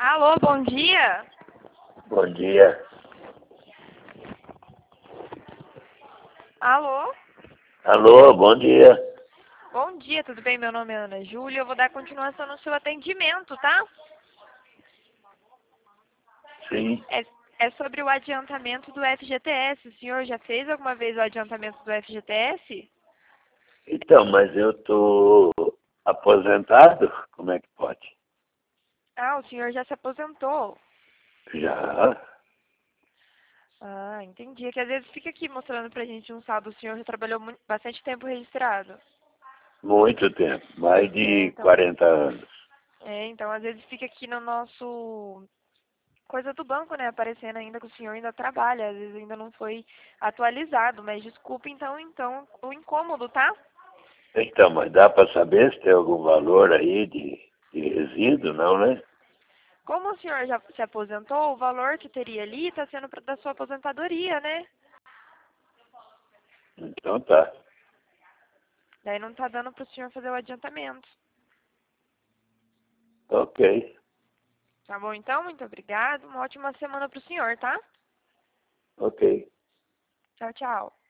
Alô, bom dia. Bom dia. Alô? Alô, bom dia. Bom dia, tudo bem? Meu nome é Ana Júlia. Eu vou dar continuação no seu atendimento, tá? Sim. É sobre o adiantamento do FGTS. O senhor já fez alguma vez o adiantamento do FGTS? Então, mas eu tô aposentado? Como é que pode? Ah, o senhor já se aposentou. Já. Ah, entendi. É que às vezes fica aqui mostrando pra gente um saldo. O senhor já trabalhou bastante tempo registrado. Muito tempo. Mais É, de então. 40 anos. Então às vezes fica aqui no nosso coisa do banco, né? Aparecendo ainda que o senhor ainda trabalha, às vezes ainda não foi atualizado, mas desculpe então o incômodo, tá? Então, mas dá para saber se tem algum valor aí de resíduo, não, né? Como o senhor já se aposentou, o valor que teria ali está sendo da sua aposentadoria, né? Então tá. Daí não tá dando para o senhor fazer o adiantamento. Ok. Tá bom então? Muito obrigado. Uma ótima semana para o senhor, tá? Ok. Tchau, tchau.